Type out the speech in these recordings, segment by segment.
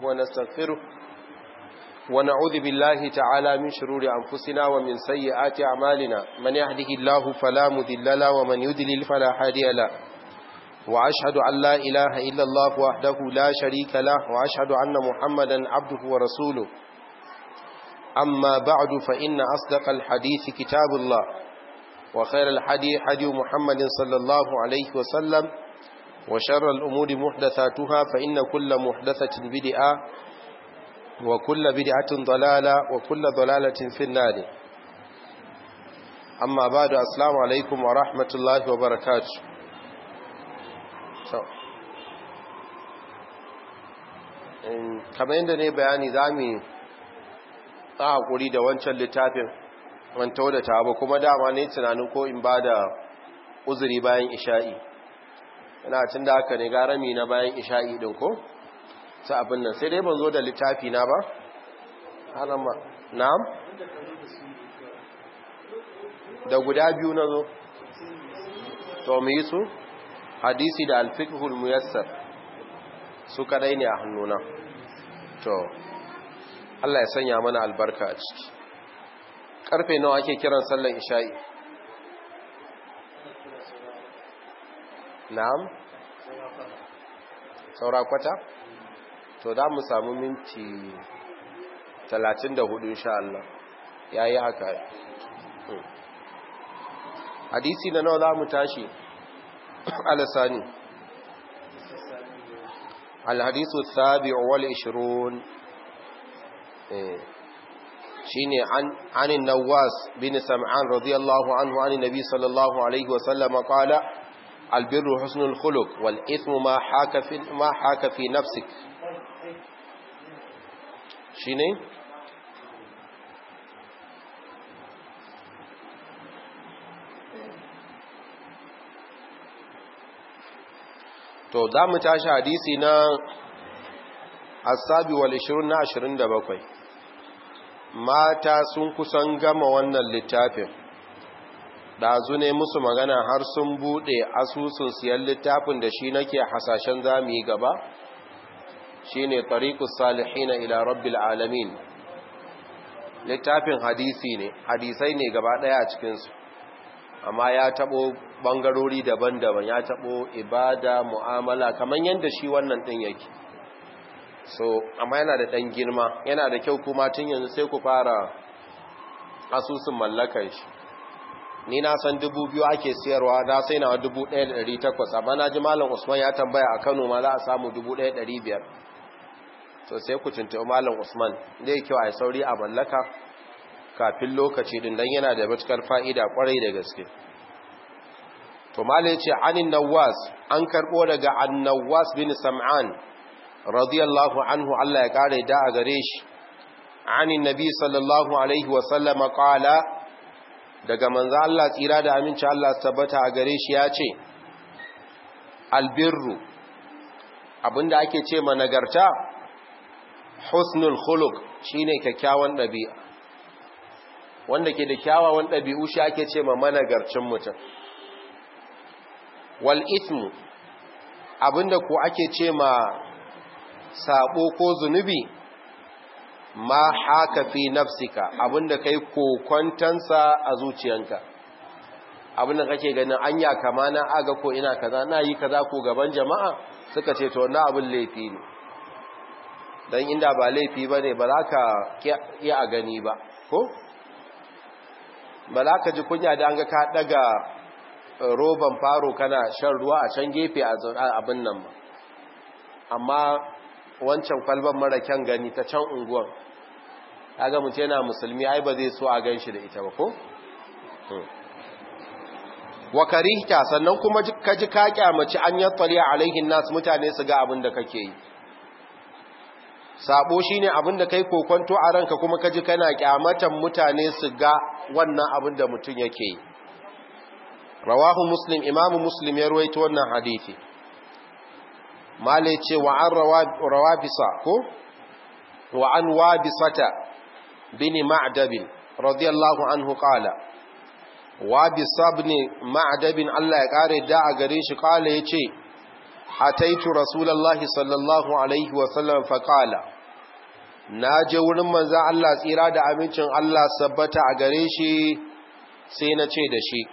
ونستغفره ونعوذ بالله تعالى من شرور أنفسنا ومن سيئات أعمالنا من يهده الله فلا مضل له ومن يضلل فلا هادي له وأشهد أن لا إله إلا الله وحده لا شريك له وأشهد أن محمدا عبده ورسوله أما بعد فإن أصدق الحديث كتاب الله وخير الحديث حديث محمد صلى الله عليه وسلم وشر الأمور محدثاتها فإن كل محدثة بدعة وكل بدعة ضلالة وكل ضلالة في النار أما بعد السلام عليكم ورحمة الله وبركاته kamar yadda ne bayani za mu a haƙuri da wancan littafin wanta da ta ba kuma dama ne tunanin ko in ba da uzuri bayan isha'i yana tun da haka ne garami na bayan isha'i ɗin ko ta abin nan sai dai ban zo da littafi na ba harama na'am da guda biyu na zo to mu yi su hadisi da alfiqhul muyassar su kadai ne a hannuna to Allah ya sanya mana albarka a ciki karfe nawa ake kiran sallar isha'i na'am saura kwata to da mu samu minti 34 insha Allah yayi haka hadisi na nawa za mu tashi alasani الحديث السابع والعشرون شيني عن النواس بن سمعان رضي الله عنه عن النبي صلى الله عليه وسلم قال البر حسن الخلق والإثم ما حاك في نفسك شيني to za mu tashi hadisi na asabi wal 20 na 27 mata sun kusan gama wannan littafin dazu ne musu magana har sun bude asusun siyan littafin da shi nake hasashen zamu yi gaba shine tariqus salihin ila rabbil alamin littafin hadisi ne hadisai ne gaba daya a cikin su amma ya tabo bangarori daban-daban ya tabo ibada mu'amala kaman yanda shi wannan din yake so amma yana da dan girma yana da kyau kuma tun yanzu sai ku fara asusun mallakar shi ni na san 2000 ake siyarwa da sai na 1800 amma na ji malam Usman ya tambaya a Kano ma za a samu 1500 so sai ku tuntuɓi malam Usman zai kyau a sauri a mallaka kafin lokaci din dan yana da matukar fa'ida kwarai da gaske to malai yace anin nawas an karbo daga annawas bin sam'an radiyallahu anhu Allah ya kare da a gare shi anin nabi sallallahu alaihi wa sallama qala daga manzo Allah tsira da aminci Allah tabbata a gare shi yace albirru abinda ake ce ma nagarta husnul khuluq shine kyakkyawan dabi'a wanda ke da kyawawan ɗabi'u shi ake ce ma managarcin mutum wal ismu abinda ko ake ce ma sabo ko zunubi ma haka fi nafsika abinda kai kokwantansa a zuciyanka abinda kake ganin anya kama na aga ko ina kaza na yi kaza ko gaban jama'a suka ce to na abin laifi ne dan inda ba laifi bane ba za ka iya a gani ba ko ba za ka ji kunya da an ga ka daga roban faro kana shan ruwa a can gefe a abin nan ba amma wancan kwalban mara kyan gani ta can unguwan kaga mutum yana musulmi ai ba zai so a gan shi da ita ba ko wa karihta sannan kuma ka ji ka kyamaci an yattali alaihin nas mutane su ga abin da kake yi sabo shine abin da kai kokonto a ranka kuma kaji kana kyamatan mutane su ga wannan abin da mutum yake yi rawahu muslim imamu muslim ya ruwaito wannan hadisi mala ce wa an rawabisa ko wa an wabisata bin ma'dab radiyallahu anhu qala wabisa bin ma'dab Allah ya kare da a gare shi qala yace ataitu rasulullahi sallallahu alaihi wa sallam fa qala na je wurin manzan Allah tsira da amincin Allah sabbata a gare shi sai na ce da shi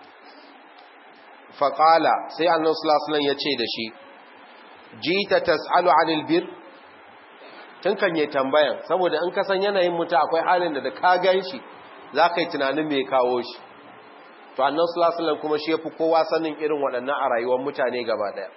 faƙala sai annan sulasulan ya ce da shi jita tas'alu anil bir tun kan yi tambayan saboda in kasan yanayin mutu akwai halin da ka gan shi za ka yi tunanin mai kawo shi to annan sulasulan kuma shi ya fi kowa sanin irin waɗannan a rayuwar mutane gaba ɗaya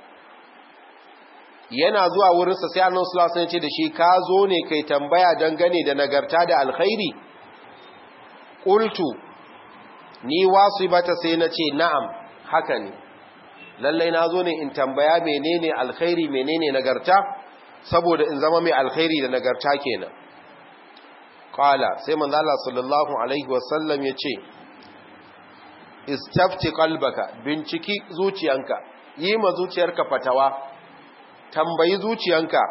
yana zuwa wurinsa sai annan sulasulan ce da shi ka zo ne kai tambaya dangane da nagarta da alkhairi ƙultu ni wasu bata sai na ce na'am haka ne lallai na zo ne in tambaya menene alkhairi menene nagarta saboda in zama mai alkhairi da nagarta kenan qala sai manzo Allah sallallahu alaihi wasallam yace istafti qalbaka binciki zuciyanka yi ma zuciyarka fatawa tambayi zuciyanka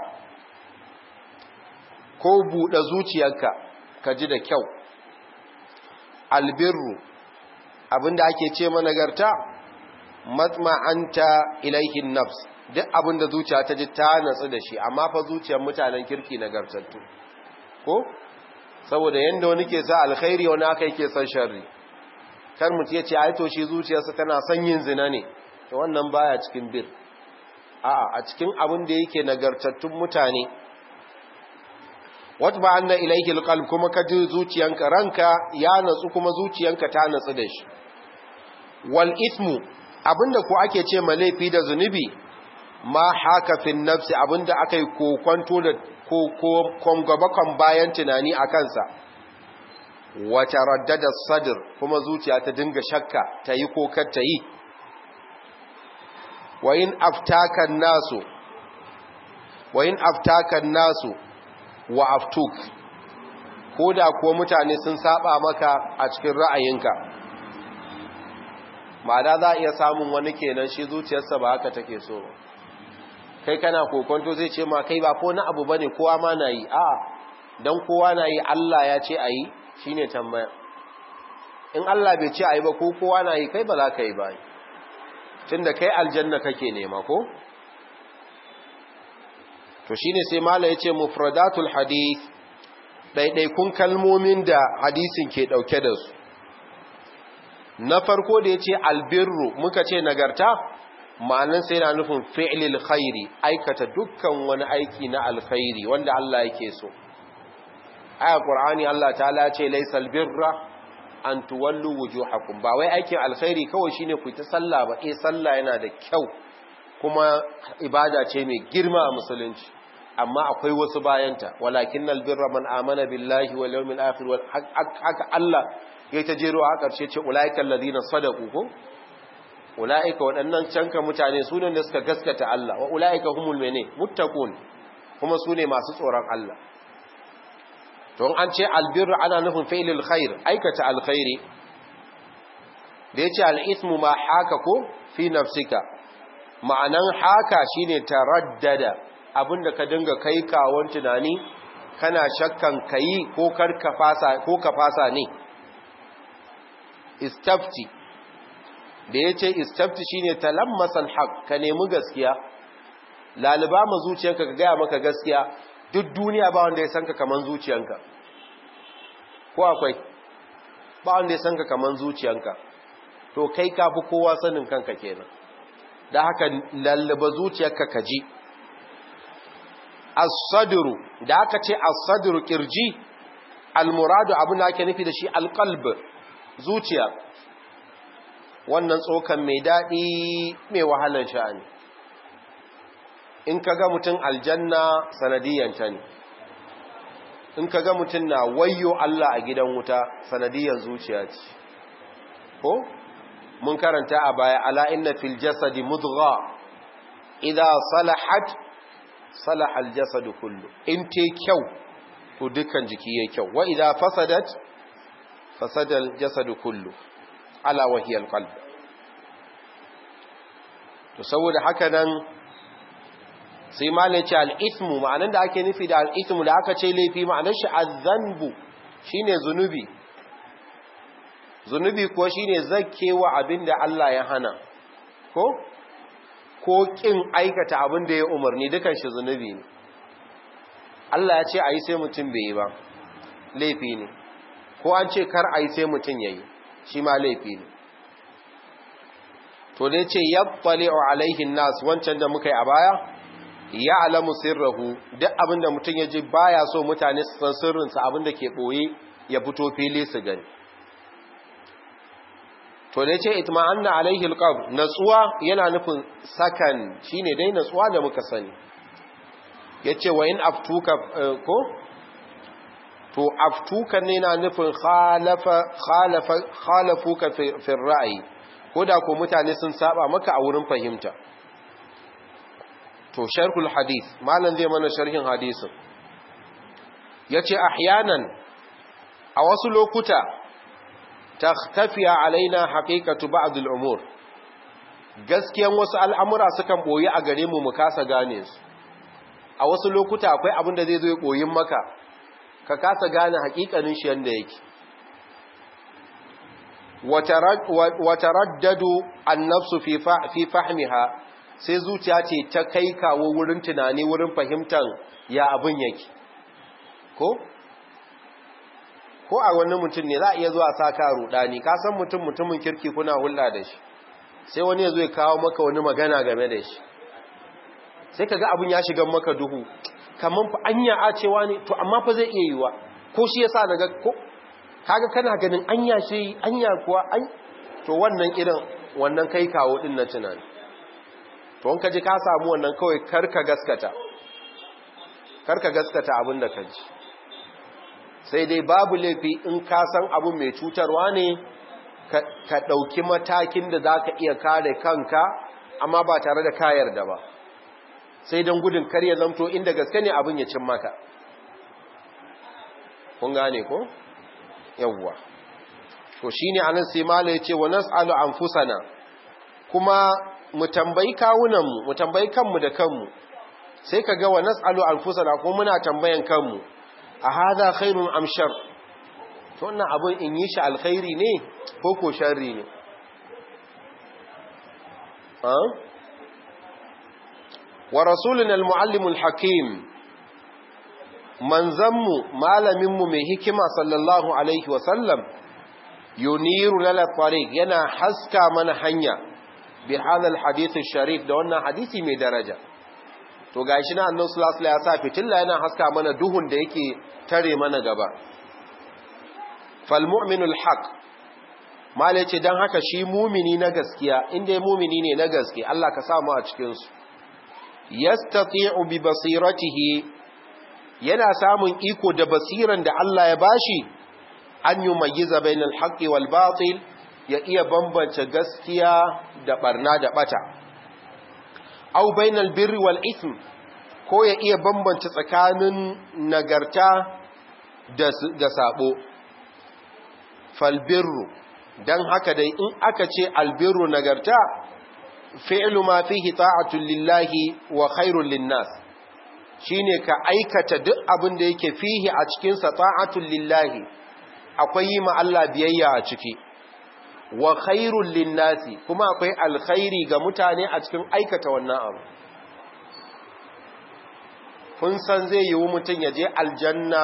ko bude zuciyarka ka ji da kyau albirru abinda ake ce ma nagarta matma'anta ilaihin nafs duk abinda zuciya ta ji ta natsu da shi amma fa zuciyar mutanen kirki nagartattu ko saboda yanda wani ke sa alkhairi wani aka yake son sharri kar mutum ya ce ai to shi zuciyarsa tana son yin zina ne to wannan baya cikin bir a cikin abin da yake nagartattun mutane wata ba anna ilaihi alqalb kuma ka ji zuciyanka ranka ya natsu kuma zuciyanka ta natsu da shi wal ismu abinda ko ake ce ma laifi da zunubi ma haka fi nafsi abinda akai kokonto da kon gaba kan bayan tunani a kansa wata raddada sadr kuma zuciya ta dinga shakka ta yi ko kar ta yi wa in aftaka nasu wa aftuk ko da kuwa mutane sun saba maka a cikin ra'ayinka ma'ana za a iya samun wani kenan shi zuciyarsa ba haka take so kai kana kokonto zai ce ma kai ba ko na abu bane kowa ma na yi a dan kowa na yi Allah ya ce ayi shine tambaya in Allah bai ce ayi ba ko kowa na yi kai ba za ka yi ba tunda kai aljanna kake nema ko to shine sai mala yace mufradatul hadith daidaikun kalmomin da hadisin ke dauke da su na farko da yace albirru muka ce nagarta ma'anan sai na nufin fi'lil khairi aikata dukkan wani aiki na alkhairi wanda Allah yake so aya qur'ani Allah ta'ala ce laysal birra an tuwallu wujuhakum ba wai aikin alkhairi kawai shine ku ta sallah ba sallah yana da kyau kuma ibada ce mai girma a musulunci amma akwai wasu bayanta walakinnal birra man amana billahi wal yawmil akhir haka Allah yayi ta jero a karshe ce ulaiikal ladina sadaqu ko ula'ika waɗannan canka mutane su ne da suka gaskata Allah wa ula'ika humul mene muttaqun kuma su ne masu tsoron Allah to an ce albirru ana nufin fi'lil khair aikata alkhairi da yace al-ismu ma haka ko fi nafsika ma'anan haka shine taraddada abinda ka dinga kai kawon tunani kana shakkan kai ko ka fasa ne istafti da ya ce istafti shi ne talammasan haƙ ka nemi gaskiya laliba ma zuciyanka ka gaya maka gaskiya duk duniya ba wanda ya san ka kaman zuciyanka ko akwai ba wanda ya san ka kaman zuciyanka to kai ka fi kowa sanin kanka kenan da haka laliba zuciyarka ka ji as-sadru da aka ce as-sadru kirji al-muradu abin da ake nufi da shi al-qalb zuciya wannan tsokan mai daɗi mai wahalar sha'ani in ka ga mutum aljanna sanadiyanta ne in ka ga mutum na wayyo Allah a gidan wuta sanadiyan zuciya ce ko mun karanta a baya ala inna fil jasadi mudgha idza salahat salaha al jasadu kullu in te kyau to dukkan jiki yayi kyau wa idza fasadat fasada al jasadu kullu ala wahiyar qalb to saboda haka nan sai malai ce al-ithmu ma'anar da ake nufi da al-ithmu da aka ce laifi ma'anar shi az-zanbu shine zunubi ko shine zakkewa abinda Allah ya hana ko kin aikata abinda ya umarni dukan shi zunubi ne Allah ya ce a yi sai mutum bai yi ba laifi ne, ko an ce kar a yi sai mutum ya yi shi ma laifi ne. To dai ce yattali'u alaihin nas wancan da muka yi a baya, ya alamu sirrahu, duk abinda mutum ya ji baya so mutane su san sirrinsa, abinda ke ɓoye ya fito fili su gani. To dai ce itma'anna alaihi alqalb, natsuwa yana nufin sakan, shine dai natsuwa da muka sani. Yace wa in aftuka ko to aftuka ne na nufin khalafuka fi ra'ayi, ko da ko mutane sun saba maka a wurin fahimta. To sharhul hadith, malan zai mana sharhin hadisin. Yace ahyanan, a wasu lokuta takhtafiya alaina haqiqatu ba'd al-umur, gaskiyan wasu al'amura sukan boye a gare mu mu kasa gane su. A wasu lokuta akwai abin da zai zo ya boyin maka ka kasa gane haƙiƙanin shi yanda yake. Wa taraddadu an-nafsu fi fahmiha, sai zuciya ce ta kai kawo wurin tunani, wurin fahimtar ya abin yake. Ko a wani mutum ne za a iya zuwa sa ka rudani, ka san mutumin kirki kuna hulɗa da shi, sai wani ya zo ya kawo maka wani magana game da shi, sai ka ga abin ya shiga maka duhu, kamar fa anya a cewa ne, to amma fa zai iya yiwa, ko shi yasa daga ko kaga kana ganin anya shi anya kuwa to wannan irin wannan kai kawo din na tunani. To in ka ji ka samu wannan, kawai karka gaskata abin da ka ji, sai dai babu laifi in ka san abu mai cutarwa ne ka ɗauki matakin da za ka iya kare kanka, amma ba tare da ka yarda ba, sai don gudun kar ya zamto inda gaske ne abin ya cin maka. Kun gane ko? Yawwa. To shi ne anan sai mala ya ce wa nas'alu anfusana, kuma mu tambayi kawunanmu, mu tambayi kanmu da kanmu, sai ka ga wa nas'alu anfusana, ko muna tambayan kanmu, a hada khairun am shar, to wannan abin in yi shi alkhairi ne ko sharri ne? Wa rasuluna al-muallim al-hakim, manzanmu malaminmu mai hikima sallallahu alaihi wa sallam, yuniru lana tariq, yana haska mana hanya bi hadal hadith sharif, da wannan hadisi mai daraja. To gashi na annabi sallallahu alaihi wasallam ya sa fitilla yana haska mana duhun da yake tare mana gaba. Fal mu'minul haq, mala ce dan haka shi mumini na gaskiya, inda mumini ne na gaske, Allah ka samu a cikin su, yastati'u bi basiratihi, yana samun iko da basiran da Allah ya bashi, an yumayyiza bainal haqqi wal batil, ya iya bambance gaskiya da barna da bata. Aw bainal birri wal ithm, ko ya iya bambance tsakanin nagarta da sabo. Fal birru, dan haka dai in aka ce albirru nagarta, fi'lu ma fihi ta'atun lillahi wa khairul linnas, shine ka aikata duk abin da yake fihi a cikin sa ta'atun lillahi, akwai yi ma Allah biyayya a ciki, wa khairul linnasi, kuma akwai alkhairi ga mutane a cikin aikata wannan abu. Kun san zai yi mutum ya je aljanna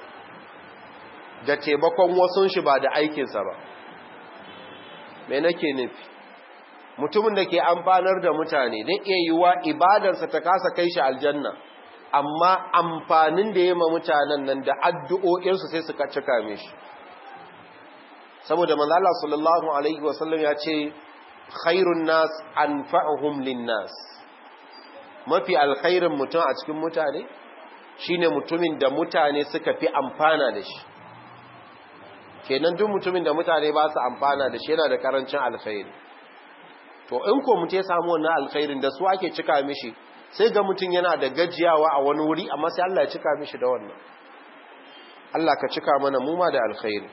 da taimakon wasun shi ba da aikinsa ba. Me nake nufi? Mutumin da ke amfanar da mutane zai iya yiwa ibadarsa ta kasa kai shi aljanna, amma amfanin da ya ma mutanen nan da addu'o'insu sai su cika mishi. Saboda manzo Allah sallallahu alaihi wasallam ya ce khairun nas anfa'uhum linnas, mafi alkhairin mutum a cikin mutane shine mutumin da mutane suka fi amfana da shi. Kenan duk mutumin da mutane ba su amfana da shi yana da karancin alkhairi. To in ko mutum ya samu wannan alkhairin da su ake cika mishi, sai ga mutum yana da gajiyawa a wani wuri, amma sai Allah ya cika mishi da wannan. Allah ka cika mana mu ma da alkhairi.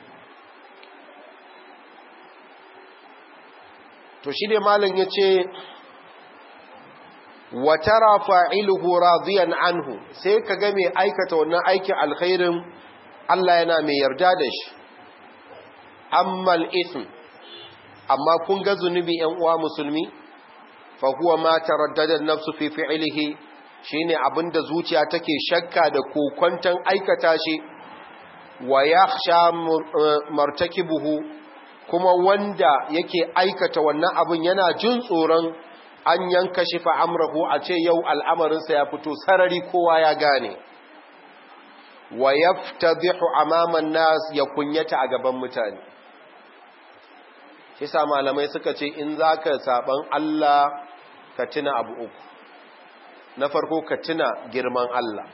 To shi ne malin ya ce, wa tara fa'iluhu radiyan anhu, sai ka ga mai aikata wannan aikin alkhairin Allah yana mai yarda da shi. Ammal ism, amma kun ga zunubi ‘yan uwa musulmi, fa huwa ma taraddada nafsu fi fi'ilihi, shine abinda zuciya take shakka da kokonton aikata shi wa yakhsha martakibuhu, kuma wanda yake aikata wannan abin yana jin tsoron an yanka shi fa amrahu, a ce yau al'amarinsa ya fito sarari kowa ya gane, wa yaftadihu amaman nas, ya kunyata a gaban mutane. shi sa malamai suka ce in zaka saban Allah ka tuna abu uku. Na farko ka tuna girman Allah,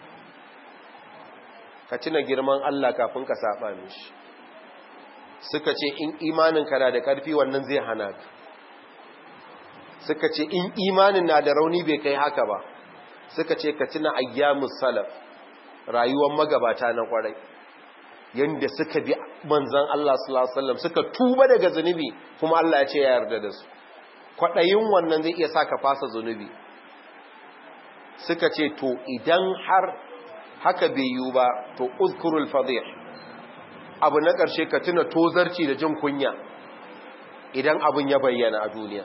ka tuna girman Allah kafin ka saba mishi. Suka ce in imaninka na da ƙarfi wannan zai hana ka. Suka ce in imanin na da rauni bai kai haka ba, suka ce ka tuna ayyamus salaf, rayuwar magabata na kwarai, yanda suka bi manzon Allah sallallahu alaihi wasallam, suka tuba daga zunubi kuma Allah ya ce ya yarda da su. Kwadayin wannan zai iya saka fasa zunubi. Suka ce to idan har haka bai yiwu ba, to uzkurul fadih, abu na ƙarshe ka tuna tozarci da jin kunya idan abin ya bayyana a duniya.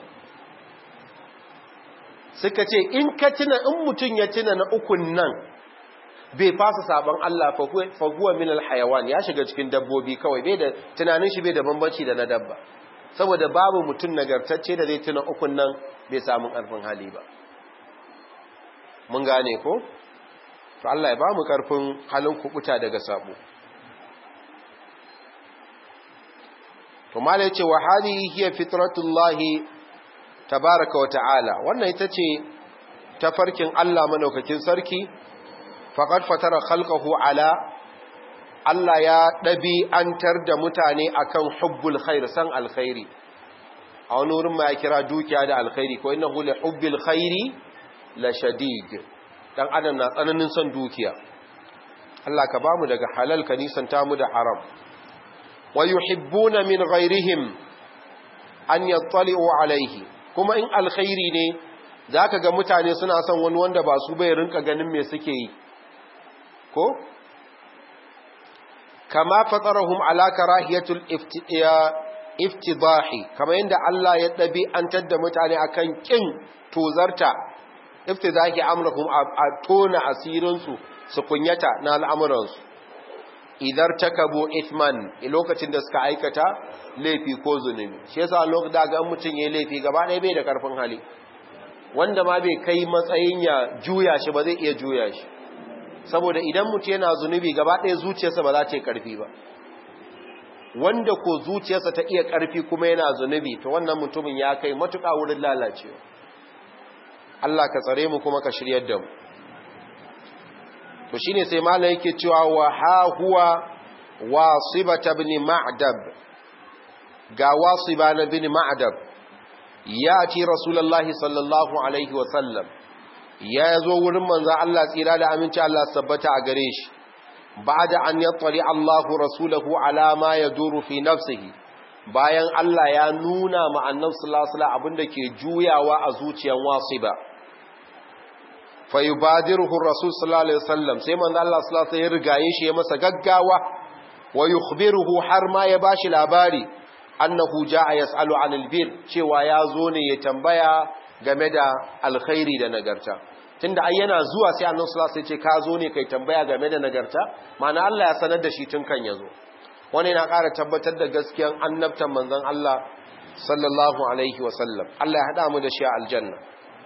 Suka ce in ka tuna, in mutum ya tuna na ukun nan bai fasa sabon Allah, fa huwa min alhayawan, ya shiga cikin dabbobi kawai, bai da tunanin shi bai da bambanci da na dabba, saboda babu mutum nagartacce da zai tuna ukun nan bai samu ƙarfin hali ba. Mun gane ko? To Allah ya ba mu ƙarfin halin kubuta daga sabo. To mala yace wa hadihi hiya fitratullahi tabaraka wa ta'ala, wannan ita ce tafarkin Allah madaukakin sarki. Faqad fatara khalqahu ala, Allah ya ɗabi'antar da mutane akan hubbul khair, san alkhairi. A wani wurin ma ya kira dukiya da alkhairi, ko innahu li hubbil khairi la shadid. Dan adam na tsananin son dukiya. Allah ka bamu daga halal, ka nisanta mu da haram. Wa yuhibbuna min ghairihim an yattali'u alaihi, kuma in alkhairi ne zaka ga mutane suna son wani wanda ba su bai rinka ganin me suke yi ko. Kama fatarahum ala karahiyatul iftidahi, kama yanda Allah ya ɗabi'antar da mutane akan kin tozarta, iftidahi amrahum, a tona asirinsu su kunyata na al'amuransu. Idar takabu ithman, lokacin da suka aikata laifi ko zunubi. Shi yasa lokacin da ga mutum yayin laifi gaba ɗaya bai da karfin hali, wanda ma bai kai matsayin ya juya shi ba zai iya juya shi, saboda idan mutum yana zunubi gaba ɗaya zuciyarsa ba za ta yi karfi ba. Wanda ko zuciyarsa ta iya karfi kuma yana zunubi, to wannan mutumin ya kai matuƙa wurin lalacewa. Allah ka tsare mu kuma ka shiryar da mu. To shine sai malai yake cewa wa ha huwa Wasiba ibn Ma'dab, ga Wasiba ibn Ma'dab yati Rasulullahi sallallahu alaihi wa sallam, ya zo wurin manzo Allah tsira da aminci Allah sabbata a gare shi, ba'da an yattali Allahu rasulahu ala ma yaduru fi nafsihi, bayan Allah ya nuna ma annabi sallallahu alaihi wasallam abinda ke juyawa a zuciyar Wasiba. Fayubadiruhu rasul sallallahu alaihi wasallam, sai manzo Allah sallallahu alaihi wasallam ya rigaye shi, ya masa gaggawa, wa yukhbiruhu, har ma ya bashi labari, annahu jaa yasalu anil bir, cewa ya zo ne ya tambaya game da alkhairi da nagarta. Tunda ai yana zuwa sai annabi sallallahu alaihi wasallam ya ce ka zo ne kai tambaya game da nagarta, ma'ana Allah ya sanar da shi tun kan yazo. Wannan yana ƙara tabbatar da gaskiyar annabtan manzon Allah sallallahu alaihi wasallam. Allah ya hada mu da shi a aljanna.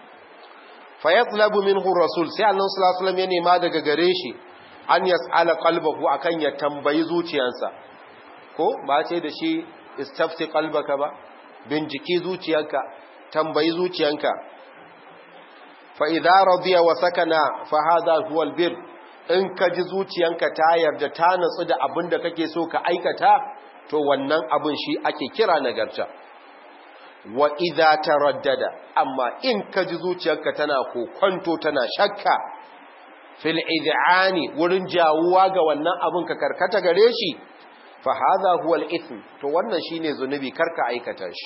Fayatlabu minhu rasul, sai annabi sallallahu alaihi wasallam ya nema daga gare shi an yas'ala qalbahu, akan ya tambayi zuciyarsa. Ko ba ce da shi istafti qalbaka ba, binciki zuciyarka, tambayi zuciyarka. Fa idza radiya wa sakana fa hadha huwa albir, in ka ji zuciyarka ta yarda ta natsu da abin da kake so ka aikata, to wannan abin shi ake kira nagarta. Wa idza taraddada, amma in ka ji zuciyarka tana kokonto, tana shakka, fil id'ani, wurin jawuwa ga wannan abin ka karkata gare shi, fa hadha huwa al-ithm, to wannan shine zunubi, karka aikata shi.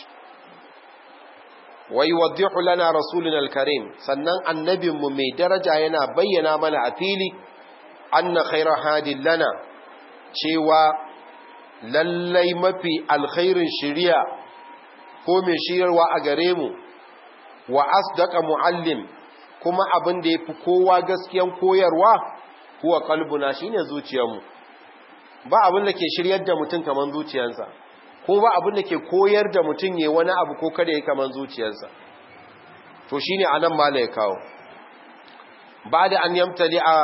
Wa yuwaddihu lana rasuluna al-karim, sannan annabinmu mai daraja yana bayyana mana a fili, anna khayra hadin lana, cewa lallai mafi alkhairin shari'a ko mai shirarwa a gare mu, wa asdaqa muallim, kuma abin da yafi kowa gaskiyan koyarwa huwa qalbuna shine zuciyarmu. Ba abin da ke shiryar da mutum kaman zuciyarsa, ko ba abin da ke koyar da mutum yayi wani abu ko kada yayi kaman zuciyarsa. To shine anan mala ya kawo ba'da an yamtali'a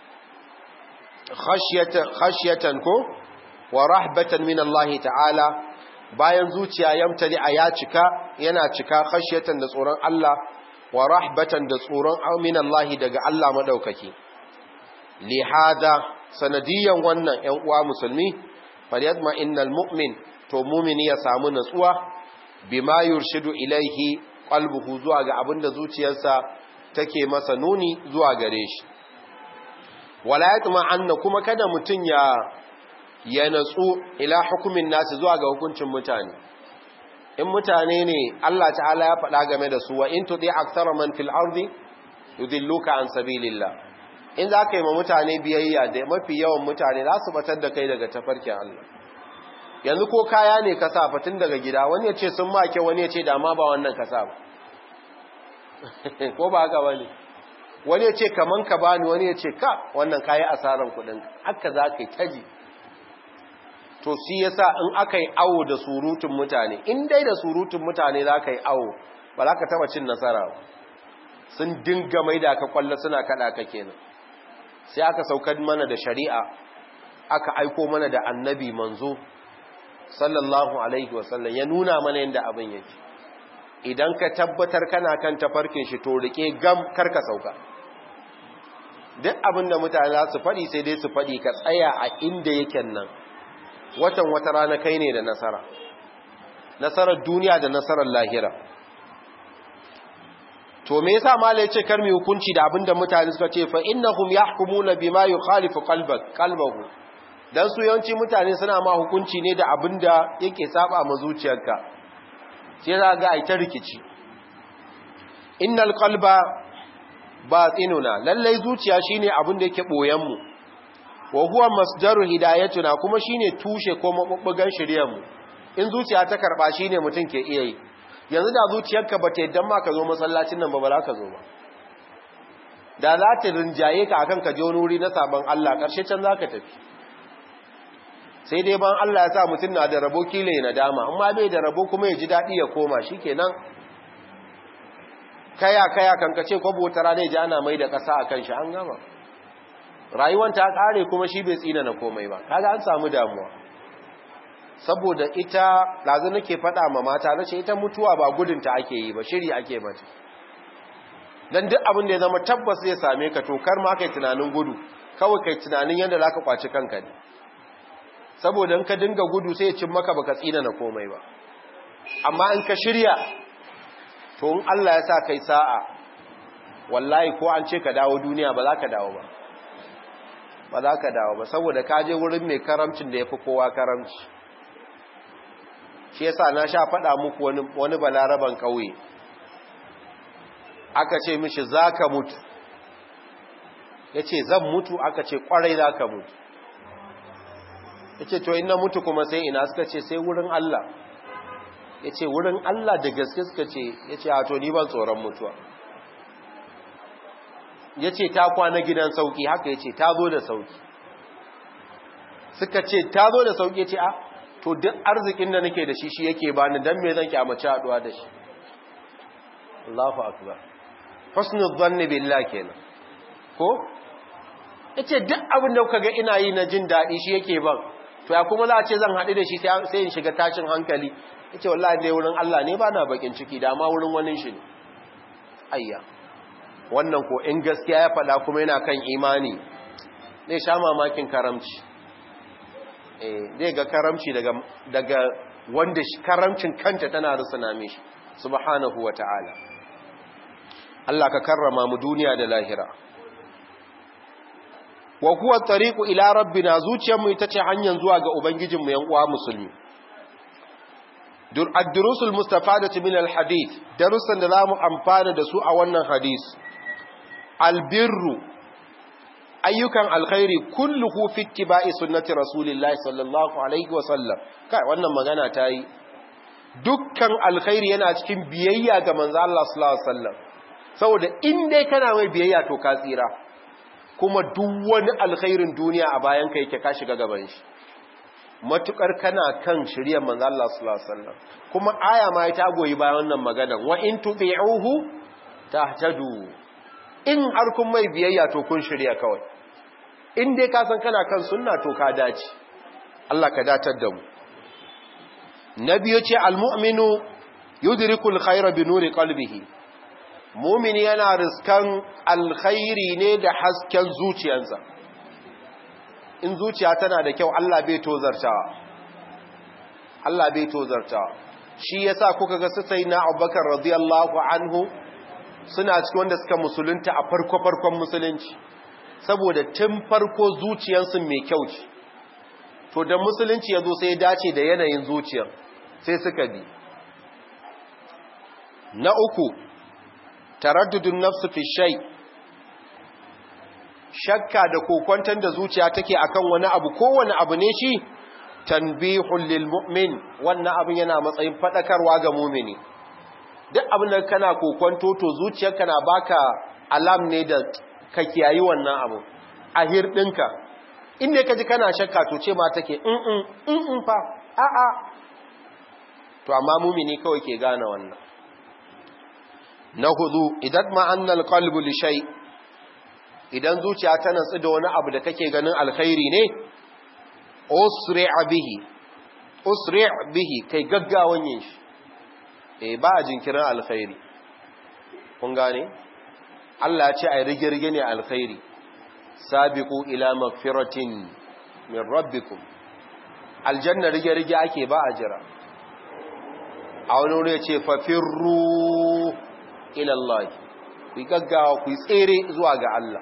khashyatan ko wa rahbatan min Allah ta'ala, bayan zuciya yamtali'a ya cika, yana cika khashyatan da tsoron Allah, wa rahbatan da tsoron min Allah daga Allah madaukaki. Li hada sanadiyan wannan ƴan uwa musulmi falyadma innal mu'min, to mu'mini ya samu natsuwa bima yurshidu ilaihi qalbuhu, zuwa ga abinda zuciyarsa take masa nuni zuwa gare shi. Wala yatma anna, kuma kada mutun ya natsu ila hukumin nasu, zuwa ga hukuncin mutane. In mutane ne Allah ta'ala ya faɗa game da su, wa in tudi aktsara man fil ardi yudilluka an sabilillah. In za ka yi ma mutane biyayya, da mafi yawan mutane za su batar da kai daga tafarkin Allah. Yanzu ko kaya ne ka sa fatin daga gida, wani ya ce sun make, wani ya ce dama ba wannan ka sa ba. Ko ba haka bane? Wani ya ce kaman ka bani, wani ya ce ka wannan kayi asaran kuɗin, haka za ka yi taji. To shi yasa in aka yi awo da surutun mutane, in dai da surutun mutane za ka yi awo, ba za ka taɓa cin nasara ba. Sun dinga mai da ka kwallo suna kaɗa ka kenan. Sai aka saukar mana da shari'a, aka aiko mana da annabi manzo sallallahu alaihi wasallam, ya nuna mana yadda abin yake. Idan ka tabbatar kana kan tafarkin shi, to rike gam, karka sauka. Duk abin da mutane za su faɗi sai dai su faɗi, ka tsaya a inda yake nan. Wata rana kai ne da nasara, nasarar duniya da nasarar lahira. To me yasa malai ce kar mu hukunci da abinda mutane suka ce, fa innahum yahkumuna bima yukhalifu qalbahu, dan su yawanci mutane suna ma hukunci ne da abinda yake saba ma zuciyarka, sai za ga ai ta rikici. Innal qalba batinuna, lallai zuciya shine abinda yake boyen mu, wa huwa masdaru hidayatuna, kuma shine tushe ko mabubbugan shiriyar mu. In zuciya ta karba shine mutun ke iya yi. Yanzu da zuciyarka ba ta yadda ma ka zo masallacin nan ba za ka zo ba, da za ta rinjaye ka akan ka je wani wuri na sabon Allah, ƙarshe can za ka tafi. Sai dai ban Allah ya sa mutum na da rabo kila ya nadama, amma bai da rabo kuma ya ji daɗi ya koma, shi kenan kaya kan ka ce kwabo ta rana ya ji ana mai da ƙasa a kan shi, an gama. Rayuwan ta ƙare kuma shi bai tsina na komai ba, kaga an samu damuwa. Saboda ita lazu nake faɗa ma mata, nace ita mutuwa ba gudunta ake yi ba, shiri ake mata. Dan duk abin da ya zama tabbas zai same ka, to kar ma kai tunanin gudu, kawai kai tunanin yadda zaka kwaci kanka ne. Saboda in ka dinga gudu sai ya cin maka baka tsina na komai ba. Amma in ka shirya, to in Allah ya sa kai sa'a, wallahi ko an ce ka dawo duniya ba za ka dawo ba. Ba za ka dawo ba, saboda ka je wurin mai karamcin da ya fi kowa karamci. Shi yasa na sha faɗa muku wani balaraban ƙauye, aka ce mishi za ka mutu, ya ce zan mutu, aka ce ƙwarai za ka mutu. Ya ce to ina mutu kuma sai ina, suka ce sai wurin Allah. Ya ce wurin Allah da gaske, suka ce, ya ce a to ni ban tsoron mutuwa. Ya ce ta kwana gidan sauki, haka ya ce ta zo da sauki. Suka ce ta zo da sauki, ya ce a to duk arzikin da nake da shi yake bani, dan me zan kyamaci haduwa da shi. Allahu akbar. Husnul dhanni billah kenan. Ko yace duk abin da kuka ga ina yi na jin dadi shi yake ban, to ya kuma za a ce zan haɗu da shi sai in shiga tashin hankali. Yace wallahi dai wurin Allah ne bana bakin ciki, da ma wurin wani shi ne. Ayya, wannan ko in gaskiya ya faɗa kuma yana kan imani, zai sha mamakin karamci. Zai ga karamci daga wanda karamcin kanta tana rusuna mishi, subhanahu wa ta'ala. Allah ka karrama mu duniya da lahira. Wa huwa tariqu ila rabbina, zuciyarmu ita ce hanyar zuwa ga ubangijinmu, yan uwa musulmi. Ad-durusul mustafadatu min al-hadith, darussan da zamu amfana da su a wannan hadisi. Albirru, ayyukan alkhairi kulluhu fi ittiba'i sunnati rasulillahi sallallahu alaihi wa sallam. Kai wannan magana ta yi. Dukkan alkhairi yana cikin biyayya ga manzo Allah sallallahu alaihi wasallam. saboda in dai kana mai biyayya to ka tsira, kuma duk wani alkhairin duniya a bayan ka yake ka shiga gaban shi, matukar kana kan shiriyar manzo Allah sallallahu alaihi wasallam. Kuma aya ma ta goyi bayan wannan maganar, wa in tuti'uhu tahtadu, in har kun mai biyayya to kun shirya kawai, in dai ka san kana kan sunna to ka dace. Allah ka datar da mu. Nabi ya ce almu'minu yudrikul khayra bi nuri qalbihi, mu'mini yana riskan alkhairi ne da hasken zuciyarsa. In zuciya tana da kyau Allah bai tozartawa, Allah bai tozartawa. Shi yasa kuka ga sayyidina Abubakar radiyallahu anhu suna cikin wanda suka musulunta a farko-farkon musulunci, saboda tun farko zuciyarsu mai kyau ce. To da musulunci ya zo sai ya dace da yanayin zuciyar, sai suka bi. Na uku, taraddudun nafsu fi shay, shakka da kokwanton da zuciya take akan wani abu, kowane abu ne shi, tanbihul lil mu'min, wannan abin yana matsayin fadakarwa ga mu'mini. Duk abin da kana kokwanto to zuciyarka na baka alam ne da ka kiyayi wannan abu a hirdinka. Inda ka ji kana shakka to ce ma take fa a'a, to amma mumini kawai ke gane wannan. Na hudu, idan ma annal qalbu li shay, idan zuciya ta natsu da wani abu da kake ganin alkhairi ne, usri' bihi kai gaggawan yin shi, ba a jinkirin alkhairi. Kun gane? Allah ya ce ai rige-rige ne alkhairi, sabiqu ila magfiratin min rabbikum, aljanna rige-rige ake, ba a jira. A wani wuri ya ce fafirru ila Allah, ku gaggawa ku tsere zuwa ga Allah.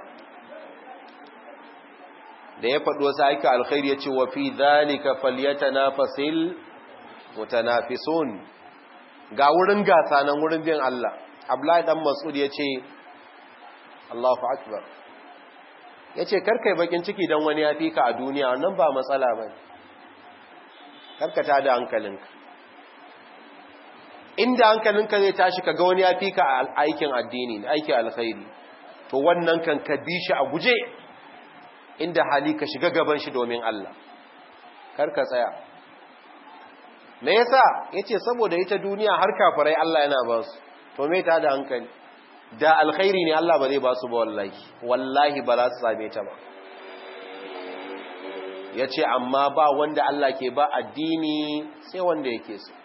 Da ya faɗo wasu aika alkhairi ya ce wa fi dhalika falyatanafasil mutanafisun, ga wurin gasa nan wurin bin Allah. Abdullahi dan Mas'ud ya ce Allahu akbar, ya ce karkai bakin ciki don wani ya fi ka a duniya, wannan ba matsala ba ne, karkata da hankalinka. Inda hankalinka zai tashi ka ga wani ya fi ka a aikin addini, aikin alkhairi, to wannan kan ka bi shi a guje, inda hali ka shiga gaban shi domin Allah, karka tsaya. Me yasa? Yace saboda ita duniya har kafirai Allah yana ba su, to me ta da hankali? Da alkhairi ne Allah ba zai ba su ba, wallahi ba za su same ta ba. Yace amma ba wanda Allah ke ba addini sai wanda yake so.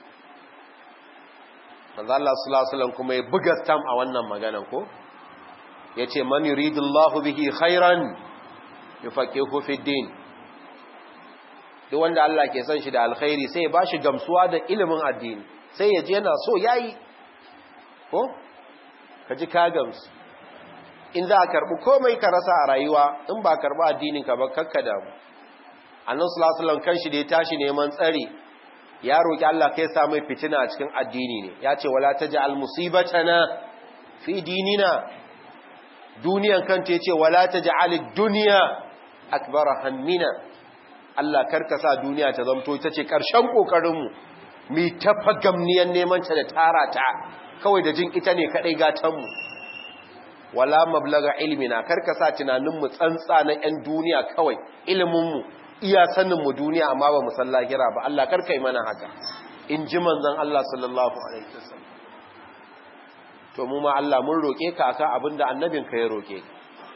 Manzo Allah sallallahu alaihi wasallam kuma ya buga stamp a wannan magana ko, yace man yuridullahu bihi khairan yufaqihu fid din, duk wanda Allah ke son shi da alkhairi sai ya bashi gamsuwa da ilimin addini, sai ya je yana so yayi ko ka ji ka gamsu. In za a karbi komai ka rasa a rayuwa, in ba karbi addinin ka ba kakka damu. Annabi sallallahu alaihi wasallam kanshi da ya tashi neman tsari ya roki Allah kai sa mai fitina a cikin addini ne, ya ce wala taj'al musibatana fi dinina, duniyan kanta yace wala taj'al ad-dunya akbara hammina, Allah karka sa duniya ta zamto ita ce karshen kokarin mu, mi tafagamniyan neman ta da tara ta kawai da jin ita ne kadai gatan mu. Wala mablaga ilmina, karka sa tunanin mu tsantsa na yan duniya kawai, ilimin mu iya sanin mu duniya amma ba mu san lahira ba. Allah karka yi mana haka, in ji manzon Allah sallallahu alaihi wasallam. To mu ma Allah mun roke ka akan abinda annabin ka ya roke ka.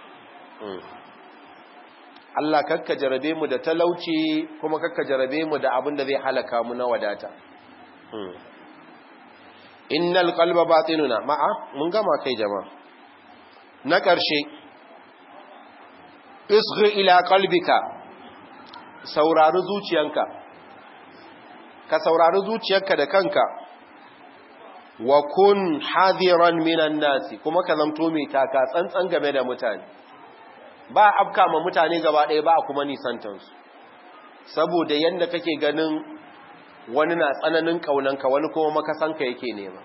Allah kakka jarabe mu da talauci, kuma kakka jarabe mu da abinda zai halaka mu na wadata. Innal qalba batinuna, ma'a mun gama kai jama'a. Na ƙarshe, isghi ila qalbika, saurari zuciyanka, ka saurari zuciyarka da kanka, wa kun hadiran minan nasi, kuma ka zamto mai taka tsantsan game da mutane, ba afka ma mutane gaba ɗaya, ba kuma nisantansu, saboda yadda kake ganin wani na tsananin ƙaunanka, wani kuma makasanka yake nema.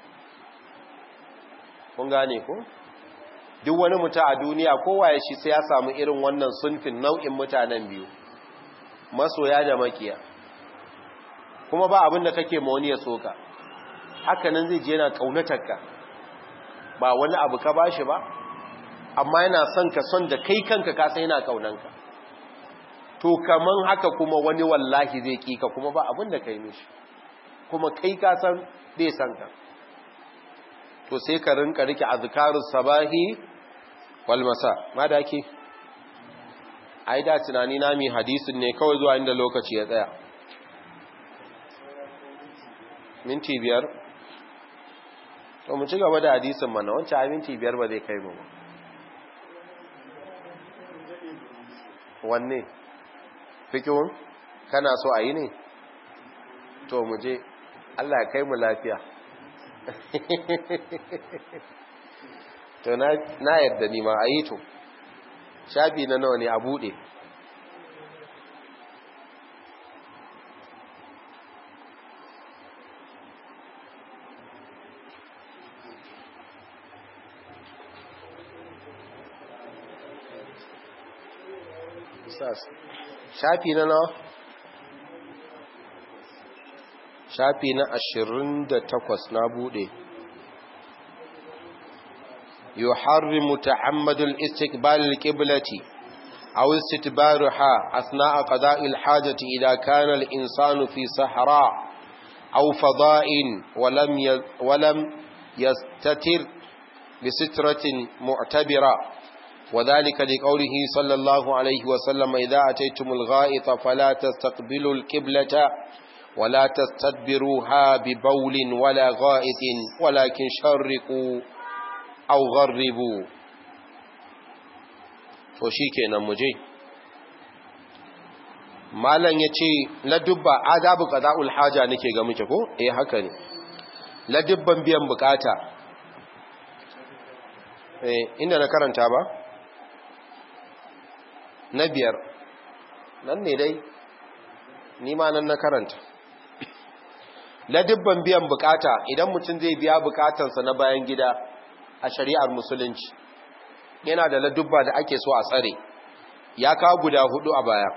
Kun gane ko? Duk wani mutum a duniya kowa ya shi sai ya samu irin wannan sunfin nau'in mutanen biyu, masoya da makiya. Kuma ba abin da kake ma wani ya soka, hakanan zai je yana kaunatarka, ba wani abu ka bashi ba amma yana son ka son da kai kanka ka san yana kaunanka to kaman haka kuma wani wallahi zai kika kuma ba abin da kai mishi kuma kai ka san bai san ka to sai ka rinka rike azkarus sabahi wal masa ma da ke ai da tunani na mi hadisin ne kawai zuwa inda lokaci ya tsaya minti 5 to mu ci gaba da hadisin mana wancan minti 5 ba zai kai mu ba wanne fikihun kana so a yi ne to mu je Allah ya kai mu lafiya to na yadda ni ma a yi to shafi na nawa ne a buɗe shafi na nawa shafi na 28 na bude yuharrimu ta'ammadul istiqbal al-qiblati aw istidbaruha asna'a qada'i al-hajati idha kana al-insanu fi sahra aw fada'in wa lam yastatir bi sitratin mu'tabira وذلك لقوله صلى الله عليه وسلم إذا أتيتم الغائط فلا تستقبلوا القبلة ولا تستدبروها ببول ولا غائط ولكن شرقوا أو غربوا وشيكينا مجي malan yace ladubba adabu qada'ul haja nake ga muke ko haka ne ladubban biyan bukata inda na karanta ba na 5 nan ne dai ni ma nan na karanta ladubban biyan bukata idan mutum zai biya bukatansa na bayan gida a shari'ar musulunci yana da ladubba da ake so a tsare ya kawo guda 4 a baya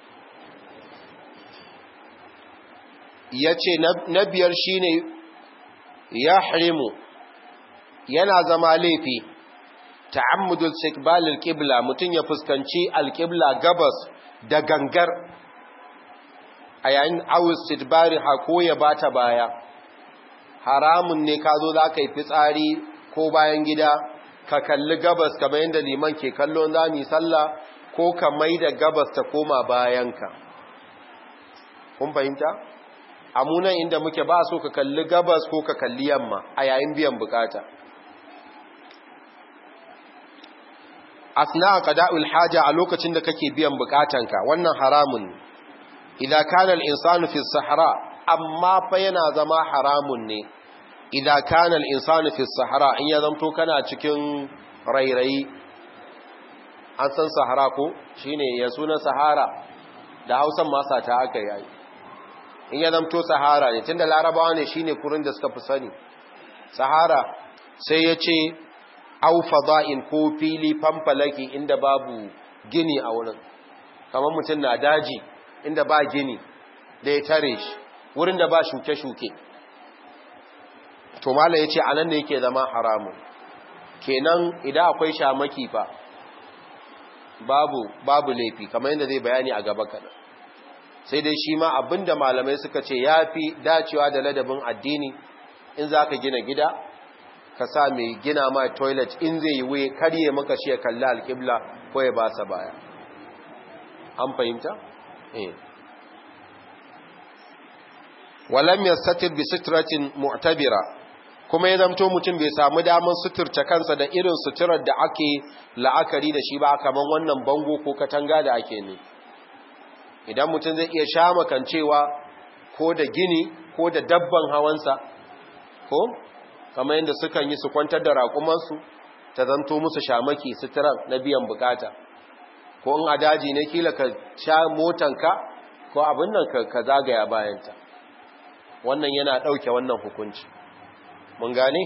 yace na 5 shine yahrimu yana zama laifi ta'ammudul istiqbal al-qibla mutun ya fuskanci al-qibla gabas da gangar a yayin awistidbariha ko ya bata baya haramun ne ka zo zaka yi fitsari ko bayan gida ka kalli gabas kamar yanda liman ke kallon zami sallah ko ka maida gabas ta koma bayanka kun fahimta amunan inda muke ba so ka kalli gabas ko ka kalli yamma a yayin biyan bukata asna qada'ul haja a lokacin da kake biyan bukatanka wannan haramun idan kana al-insanu fi sahara amma fa yana zama haramun ne idan kana al-insanu fi sahara in ya zamto kana cikin rairayi an san sahara ko shine ya suna sahara da Hausan masa ta aka yi in ya zamto sahara ne tunda larabawa ne shine kurin da suka fi sani sahara sai ya ce au fada'in ko fili famfalaki inda babu gini a wurin kamar mutum na daji inda ba gini da ya tare shi wurin da ba shuke-shuke to mala yace anan ne yake zama haramun kenan idan akwai shamaki fa babu laifi kamar yadda zai bayani a gaba kana sai dai shi ma abinda malamai suka ce yafi dacewa da ladabin addini in zaka gina gida ka sa mai gina ma toilet in zai yi wuye karye maka shi ya kalli alƙibla ko ya basa baya an fahimta? walam yastatir bi sitratin mu'tabira kuma ya zamto mutum bai samu damar suturta kansa da irin suturar da ake la'akari da shi ba kaman wannan bango ko katanga da ake ne idan mutum zai iya sha makancewa ko da gini ko da dabban hawansa ko kamar yadda sukan yi su kwantar da raƙumansu ta zanto musu shamaki suturan na biyan bukata ko in a daji ne kila ka sha motanka ko abin nan ka zagaya bayanta wannan yana ɗauke wannan hukunci mun gane?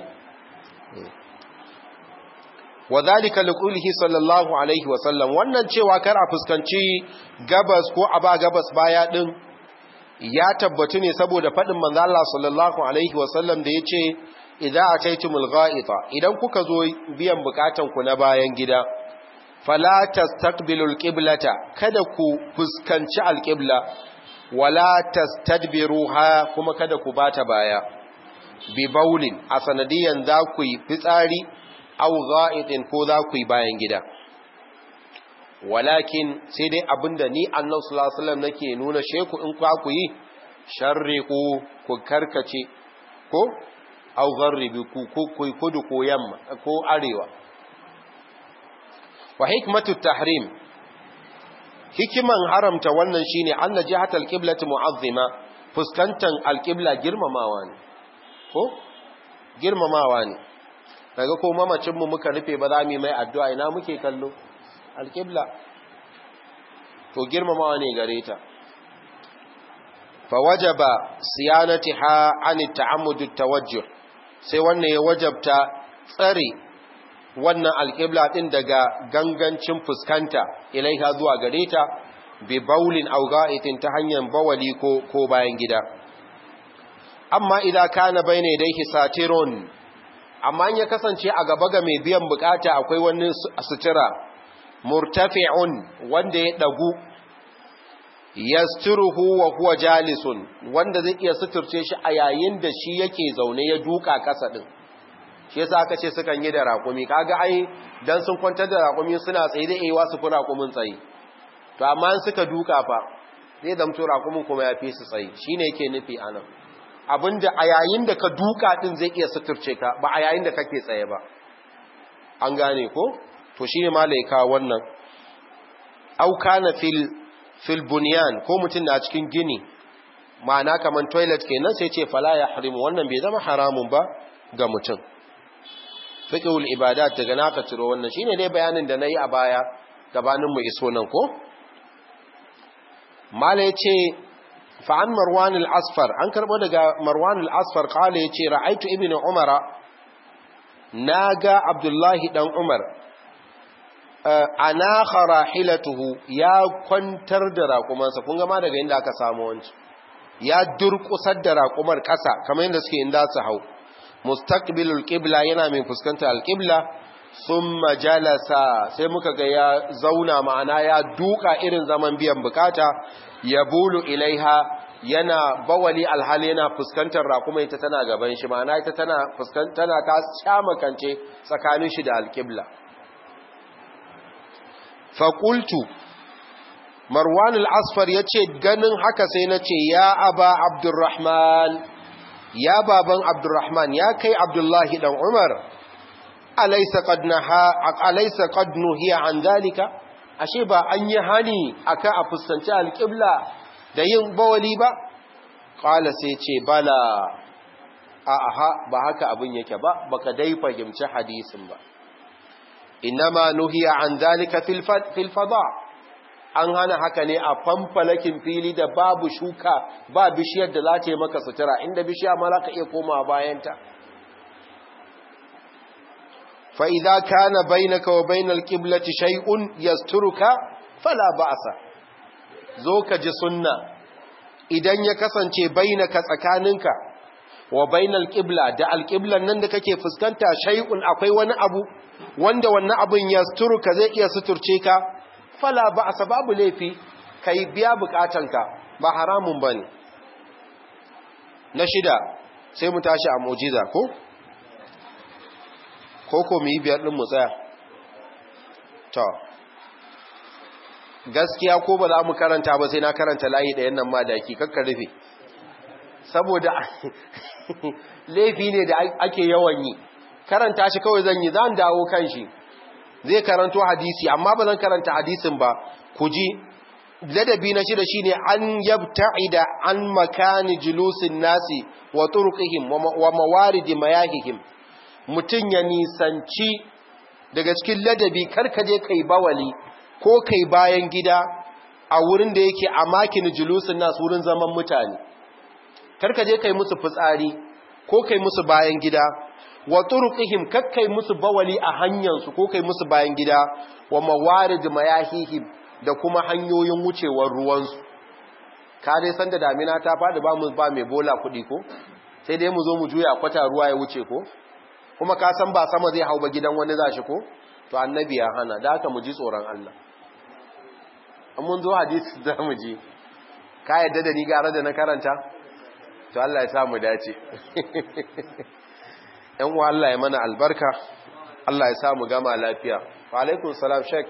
wa zalika liqulihi sallallahu alaihi wa sallam wannan cewa kar a fuskanci gabas ko a ba gabas baya din ya tabbatu ne saboda fadin manzo Allah sallallahu alaihi wa sallam da yace idza ataytumul gha'ita idan kuka zo biyan bukatan ku na bayan gida fala tastaqbilul qiblata kada ku fuskanci alqibla wala tastadbiruha kuma kada ku bata baya bi baulin a sanadiyan za ku yi fitsari aw gha'itin ko za ku yi bayan gida walakin sai dai abinda ni annabi sallallahu alaihi wasallam nake nuna sheku in ku yi sharriqu ku karkace ko aw gharribi ku kudu ko yamma ko arewa wa hikmatu tahrim hikiman haramta wannan shine anna jihatal qiblati mu'azzima fuskantan alqibla girmamawa ne ko girmamawa ne daga ko mamacin mu muka rufe ba za mu mai addu'a ina muke kallo alqibla to girmamawa ne gare ta fa wajaba siyanatiha an ta'ammud at-tawajjuh sai wannan ya wajabta tsare wannan alƙibla ɗin daga gangancin fuskanta ilaiha zuwa gare ta bi baulin aw ga'itin ta hanyar bawali ko bayan gida amma idan kana bayna yadayhi satirun amma in ya kasance a gaba ga mai biyan bukata akwai wani sutura murtafi'un wanda ya dagu yasturuhu wa huwa jalisun wanda zai iya suturce shi a yayin da shi yake zaune ya duka kasa din shi yasa aka ce sukan yi da raƙumi kaga ai dan sun kwantar da raƙumi suna tsaye da ewa su fura raƙumin tsaye to amma in suka duka fa zai zamto raƙumin kuma ya fi su tsaye shine yake nufi anan abinda a yayin da ka duka din zai iya suturce ka ba a yayin da kake tsaye ba an gane ko to shine malaika wannan au kana fil bunyan ko mutun na cikin gini ma'ana kaman toilet kenan sai ce fala yahrimu wannan bai zama haramun ba ga mutum fiqhul ibadat daga naka ciro wannan shine dai bayanin da nayi a baya gabanin mu iso nan ko mala yace fa an marwan al-asfar an karbo daga marwan al-asfar kale yace ra'aitu ibnu umara naga abdullahi dan umar ana kharahilatuhu ya kwantar da raƙumansa kun ga ma daga inda aka samu wanci ya durƙusar da raƙumar ƙasa kamar yadda suke inda su hau mustaqbilul qibla yana mai fuskanta alqibla thumma jalasa sai muka ga ya zauna ma'ana ya duka irin zaman biyan bukata ya bulu ilaiha yana bawali alhali yana fuskantar raƙuma ita tana gaban shi ma'ana ita tana fuskantana ta shamakance tsakanin shi da alqibla fa qultu marwan al-asfar yace ganin haka sai nace ya aba abdurrahman ya baban abdurrahman ya kai abdullahi dan umar alaysa qad nuhiya an dalika ashe ba an yi hani aka a fuskanci alqibla da yin bawali ba qala sai ce bala aha ba haka abin yake ba baka dai fahimci hadisin ba inma nuhiya an dalika fil fada an hana haka ne a famfalakin fili da babu shuka ba bishiyar da za ta yi maka sutura inda bishiya ma za ka iya koma bayanta fa'iza ka na bainaka wa bainal ƙiblati shai'un yasturuka fala ba'asa zo ka ji sunna idan ya kasance bainaka tsakaninka wa bainal ƙibla da alƙiblan nan da kake fuskanta shai'un akwai wani abu wanda wannan abin yasturuka zai iya suturce ka fala ba a sababu laifi ka yi biya bukatanka ba haramun ba ne na shida sai mu tashi a mujiza ko mu yi biyar ɗin mu tsaya to gaskiya ko ba za mu karanta ba sai na karanta layi ɗayan nan ma da ake kakka rufe saboda laifi ne da ake yawan yi karanta shi kawai zan yi zan dawo kan shi zai karanto hadisi amma ba zan karanta hadisin ba ku ji ladabi na shida shine an yabta'ida an makani julusin nasi wa turqihim wa mawarid mayahihim mutun ya nisanci daga cikin ladabi karkaje kai bawali ko kai bayan gida a wurin da yake a makin julusin nas wurin zaman mutane karkaje kai musu fitsari ko kai musu bayan gida wa turuqihim kakkai musu bawali a hanyarsu ko kai musu bayan gida wa mawarid mayahihim da kuma hanyoyin wucewar ruwansu ka dai san da damina ta fadi ba mu ba mai bola kudi ko sai dai mu zo mu juya kwata ruwa ya wuce ko kuma ka san ba sama zai hau ba gidan wani za shi ko to annabi ya hana da haka mu ji tsoron Allah mun zo hadisi da mu ji ka yadda da ni gara da na karanta to Allah ya sa mu dace ɗan uwa Allah ya mana albarka Allah ya sa mu gama lafiya wa alaikum salam shek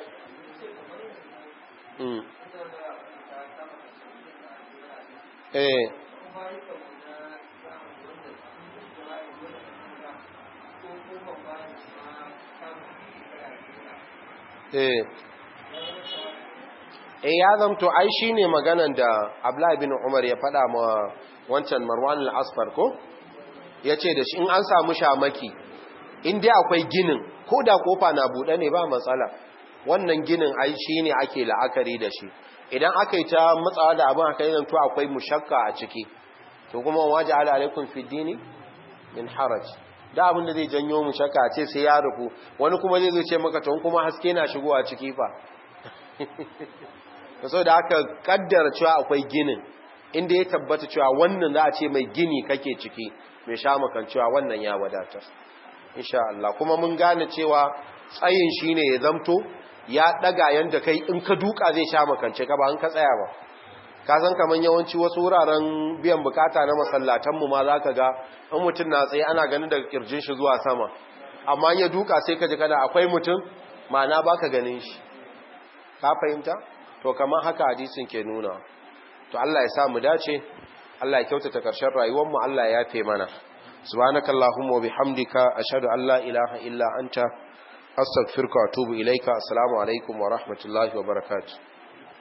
ya zamto ai shine maganan da Abdullah ibn Umar ya faɗa ma wancan Marwan al-Asfar ko yace da shi in an samu shamaki in dai akwai ginin ko da kofa na bude ne ba matsala wannan ginin ai shine ake la'akari da shi idan aka yi ta matsawa da abin aka yi zanto akwai mushakka a ciki to kuma waje ala alaikum fi dini min haraj da abin da zai janyo mushakka ce sai ya rufu wani kuma zai zo ce maka to kuma haske na shigowa ciki fa so da aka kaddara cewa akwai ginin inda ya tabbata cewa wannan za a ce mai gini kake ciki mai sha makan cewa wannan ya wadatar insha Allah kuma mun gane cewa tsayin shine ya zamto ya daga yanda kai in ka duka zai sha makance ka ba an ka tsaya ba ka san kaman yawanci wasu wuraren biyan bukata na masallatan mu ma zaka ga in mutun na tsaye ana ganin daga kirjin shi zuwa sama amma ya duka sai ka ji kana akwai mutum ma'ana baka ganin shi ka fahimta to kaman haka hadisin ke nuna to Allah ya sa mu dace Allah ya kyautata karshen rayuwar mu Allah ya yafe mana subhanakallahumma wa bihamdika ashhadu an la ilaha illa anta astaghfiruka wa atubu ilaika assalamu alaikum wa rahmatullahi wa barakatuh